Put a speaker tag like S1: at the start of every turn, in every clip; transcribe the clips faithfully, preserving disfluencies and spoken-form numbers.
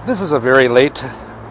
S1: This is a very late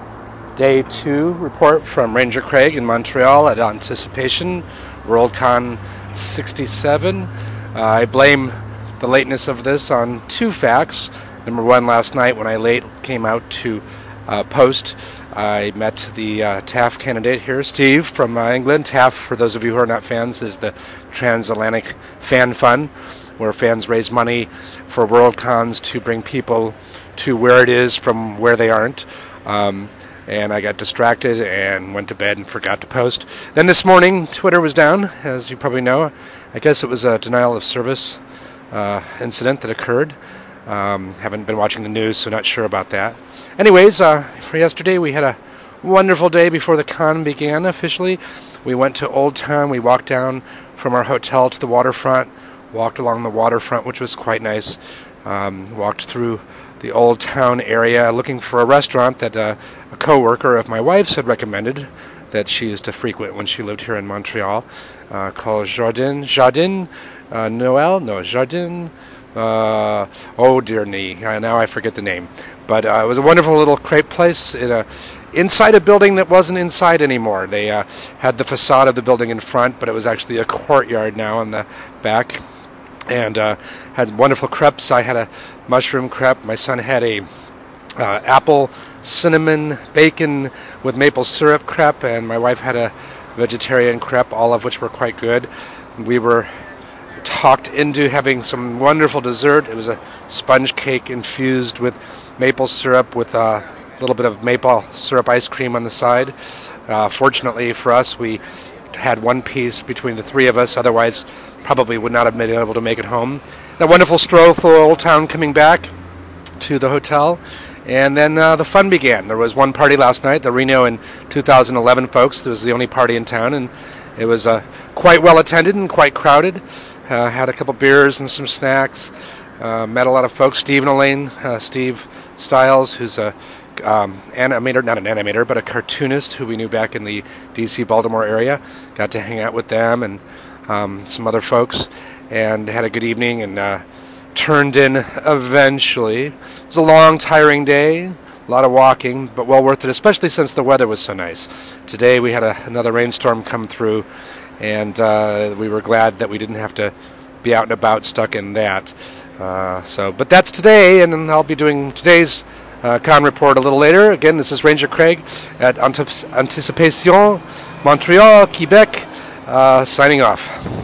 S1: day two report from Ranger Craig in Montreal at Anticipation Worldcon sixty-seven. Uh, I blame the lateness of this on two facts. Number one, last night when I late came out to uh, post, I met the uh, T A F candidate here, Steve from uh, England. T A F, for those of you who are not fans, is the Transatlantic Fan Fund, where fans raise money for Worldcons to bring people to where it is from where they aren't. Um, and I got distracted and went to bed and forgot to post. Then this morning, Twitter was down, as you probably know. I guess it was a denial of service uh, incident that occurred. Um, haven't been watching the news, so not sure about that. Anyways, uh, for yesterday, we had a wonderful day before the con began officially. We went to Old Town. We walked down from our hotel to the waterfront, walked along the waterfront, which was quite nice. Um, walked through the Old Town area looking for a restaurant that uh, a co-worker of my wife's had recommended that she used to frequent when she lived here in Montreal, uh, called Jardin, Jardin uh, Noel, no, Jardin, uh, oh dear me, uh, now I forget the name. But uh, it was a wonderful little crepe place in a, inside a building that wasn't inside anymore. They uh, had the facade of the building in front, but it was actually a courtyard now in the back. And uh, had wonderful crepes. I had a mushroom crepe. My son had a uh, apple, cinnamon, bacon with maple syrup crepe, and my wife had a vegetarian crepe, all of which were quite good. We were talked into having some wonderful dessert. It was a sponge cake infused with maple syrup with a little bit of maple syrup ice cream on the side. Uh, fortunately for us, we had one piece between the three of us. Otherwise, probably would not have been able to make it home. That wonderful stroll through Old Town coming back to the hotel. And then uh, the fun began. There was one party last night, the Reno in two thousand eleven folks. It was the only party in town, and it was uh, quite well attended and quite crowded. Uh, had a couple beers and some snacks. Uh, met a lot of folks. Steve and Elaine, uh, Steve Stiles, who's a um, animator, not an animator, but a cartoonist who we knew back in the D C Baltimore area. Got to hang out with them and um, some other folks, and had a good evening and uh, turned in eventually. It was a long, tiring day, a lot of walking, but well worth it, especially since the weather was so nice. Today we had a, another rainstorm come through, and uh, we were glad that we didn't have to be out and about stuck in that. Uh, so, but that's today, and then I'll be doing today's uh, con report a little later. Again, this is Ranger Craig at Anticipation, Montreal, Quebec, uh, signing off.